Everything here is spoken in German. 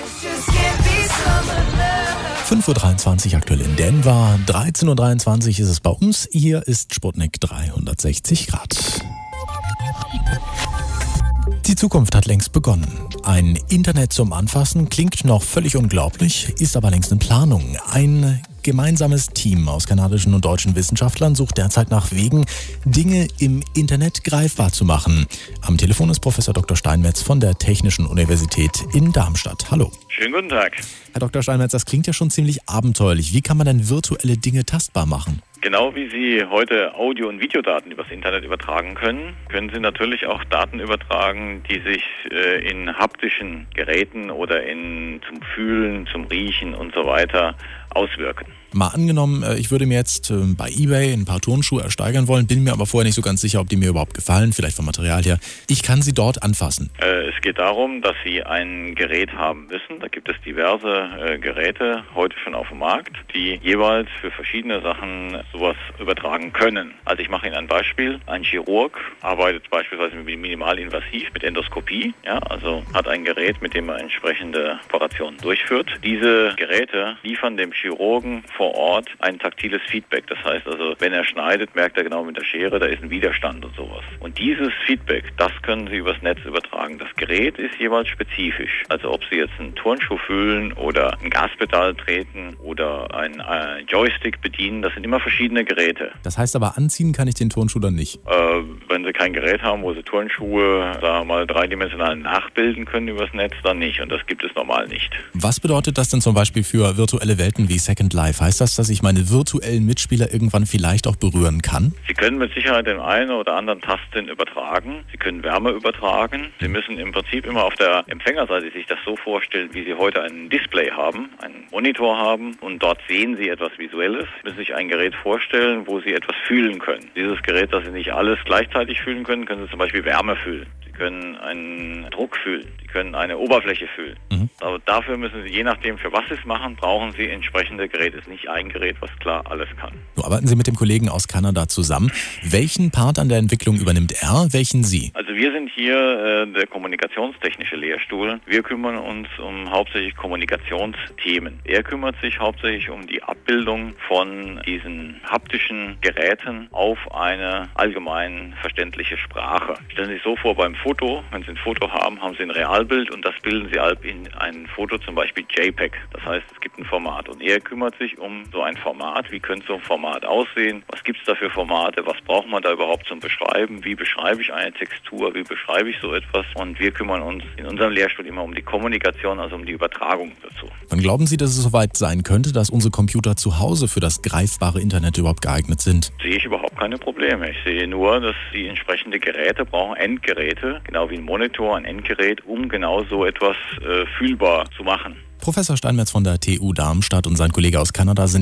5:23 Uhr aktuell in Denver, 13:23 Uhr ist es bei uns. Hier ist Sputnik 360 Grad. Die Zukunft hat längst begonnen. Ein Internet zum Anfassen klingt noch völlig unglaublich, ist aber längst in Planung. Ein gemeinsames Team aus kanadischen und deutschen Wissenschaftlern sucht derzeit nach Wegen, Dinge im Internet greifbar zu machen. Am Telefon ist Professor Dr. Steinmetz von der Technischen Universität in Darmstadt. Hallo. Schönen guten Tag. Herr Dr. Steinmetz, das klingt ja schon ziemlich abenteuerlich. Wie kann man denn virtuelle Dinge tastbar machen? Genau wie Sie heute Audio- und Videodaten übers Internet übertragen können, können Sie natürlich auch Daten übertragen, die sich in haptischen Geräten oder zum Fühlen, zum Riechen und so weiter auswirken. Mal angenommen, ich würde mir jetzt bei eBay ein paar Turnschuhe ersteigern wollen, bin mir aber vorher nicht so ganz sicher, ob die mir überhaupt gefallen, vielleicht vom Material her. Ich kann sie dort anfassen. Es geht darum, dass Sie ein Gerät haben müssen. Da gibt es diverse Geräte heute schon auf dem Markt, die jeweils für verschiedene Sachen sowas übertragen können. Also ich mache Ihnen ein Beispiel. Ein Chirurg arbeitet beispielsweise minimalinvasiv mit Endoskopie, also hat ein Gerät, mit dem er entsprechende Operationen durchführt. Diese Geräte liefern dem Chirurgen vor Ort ein taktiles Feedback. Das heißt also, wenn er schneidet, merkt er genau mit der Schere, da ist ein Widerstand und sowas. Und dieses Feedback, das können Sie übers Netz übertragen. Das Gerät ist jeweils spezifisch. Also ob Sie jetzt einen Turnschuh fühlen oder ein Gaspedal treten oder ein Joystick bedienen, das sind immer verschiedene Geräte. Das heißt aber, anziehen kann ich den Turnschuh dann nicht? Wenn Sie kein Gerät haben, wo Sie Turnschuhe, sagen wir mal, dreidimensional nachbilden können übers Netz, dann nicht. Und das gibt es normal nicht. Was bedeutet das denn zum Beispiel für virtuelle Welten wie Second Life? Heißt das, dass ich meine virtuellen Mitspieler irgendwann vielleicht auch berühren kann? Sie können mit Sicherheit den einen oder anderen Tastsinn übertragen. Sie können Wärme übertragen. Sie müssen im Prinzip immer auf der Empfängerseite sich das so vorstellen, wie Sie heute ein Display haben, einen Monitor haben und dort sehen Sie etwas Visuelles. Sie müssen sich ein Gerät vorstellen, wo Sie etwas fühlen können. Dieses Gerät, das Sie nicht alles gleichzeitig fühlen können, können Sie zum Beispiel Wärme fühlen. Sie können einen Druck fühlen. Sie können eine Oberfläche fühlen. Aber dafür müssen Sie, je nachdem für was Sie es machen, brauchen Sie entsprechende Geräte. Es ist nicht ein Gerät, was klar alles kann. So, arbeiten Sie mit dem Kollegen aus Kanada zusammen. Welchen Part an der Entwicklung übernimmt er, welchen Sie? Also wir sind hier der kommunikationstechnische Lehrstuhl. Wir kümmern uns um hauptsächlich Kommunikationsthemen. Er kümmert sich hauptsächlich um die Abbildung von diesen haptischen Geräten auf eine allgemein verständliche Sprache. Stellen Sie sich so vor, beim Foto, wenn Sie ein Foto haben, haben Sie ein Realbild und das bilden Sie in ein Foto, zum Beispiel JPEG. Das heißt, es gibt ein Format und er kümmert sich um so ein Format. Wie könnte so ein Format aussehen? Was gibt es da für Formate? Was braucht man da überhaupt zum Beschreiben? Wie beschreibe ich eine Textur? Wie beschreibe ich so etwas? Und wir kümmern uns in unserem Lehrstuhl immer um die Kommunikation, also um die Übertragung dazu. Wann glauben Sie, dass es soweit sein könnte, dass unsere Computer zu Hause für das greifbare Internet überhaupt geeignet sind? Sehe ich überhaupt keine Probleme. Ich sehe nur, dass Sie entsprechende Geräte brauchen, Endgeräte, genau wie ein Monitor, ein Endgerät, um genau so etwas fühlbar zu machen. Professor Steinmetz von der TU Darmstadt und sein Kollege aus Kanada sind